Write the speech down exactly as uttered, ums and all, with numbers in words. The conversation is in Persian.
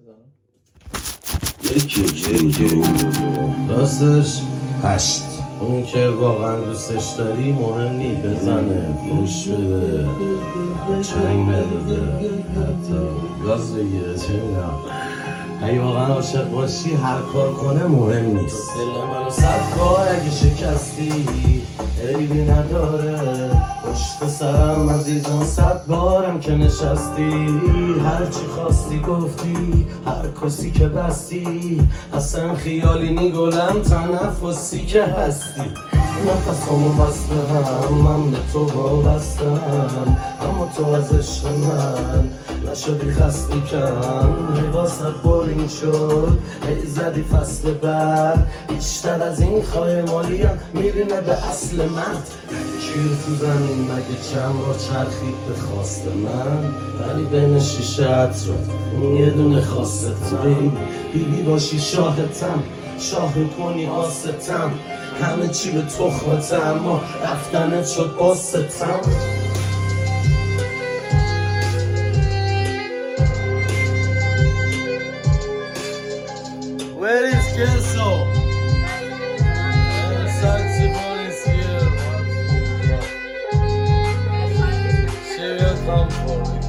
یکی یکی راستش هشت اون که واقعا دوستش داری مهم نی بزنه فوش بده چنگ نداده حتی گاز بگیره چه میدونم اگه واقعا عاشق باشی هر کار کنه مهم نیست دل منو صد بار اگه شکستی عیبی نداره پشت سرم عزیزم صد بارم که نشستی هرچی خواستی گفتی هر کسی که بستی اصلا خیالی نیگلم تنفسی که هستی نفسامو بسته هم من به تو وابستم اما تو از عشق من نشدی خسته کم لباست بارین شد ای زدی فصل بعد بیشتر از این خواهی مالیم میرینه به اصل من کیر تو زمین مگه چند بار چرخید به خواست من ولی بین شیشه اطراف این یه دونه خواستم بیبی باشی شاهدتم شاه کنی آستم همه چی به تخمتم اما رفتنت شد باستم Where is Kelso? The saxophone is here. She will come for me.